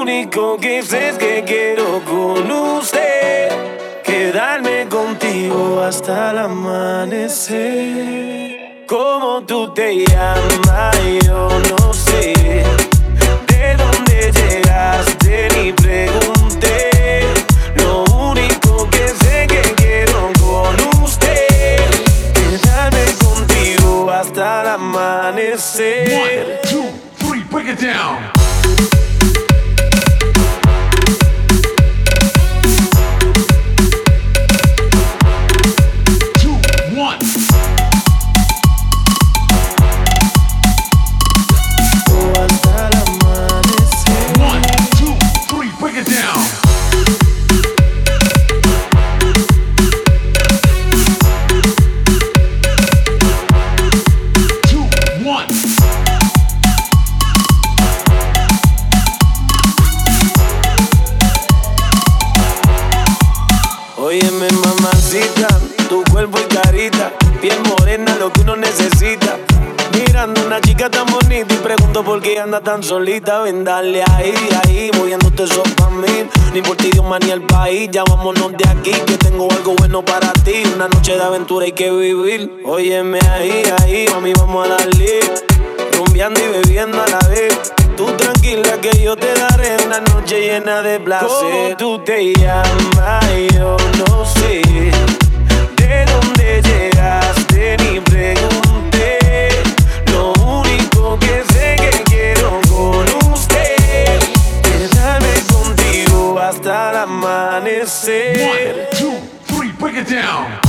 único que sé es que quiero con usted quedarme contigo hasta el amanecer. ¿Cómo tú te llamas? Yo no sé. ¿De dónde llegaste? Ni pregunté. Lo único que sé que quiero con usted quedarme contigo hasta el amanecer. 1, 2, 3, break it down. Óyeme, mamacita, tu cuerpo y carita, piel morena, lo que uno necesita. Mirando una chica tan bonita y pregunto por qué anda tan solita. Ven, dale ahí, ahí, moviéndote eso pa' mí. Ni por ti, Dios, ni el país, ya vámonos de aquí, que tengo algo bueno para ti. Una noche de aventura hay que vivir. Óyeme ahí, ahí, mami, vamos a darle. Rumbeando y bebiendo a la vez. Tú tranquila que yo te daré una noche llena de placer. ¿Cómo tú te llamas? Yo no sé. ¿De dónde llegaste? Ni pregunté. Lo único que sé que quiero con usted quedarme contigo hasta el amanecer. 1, 2, 3, break it down.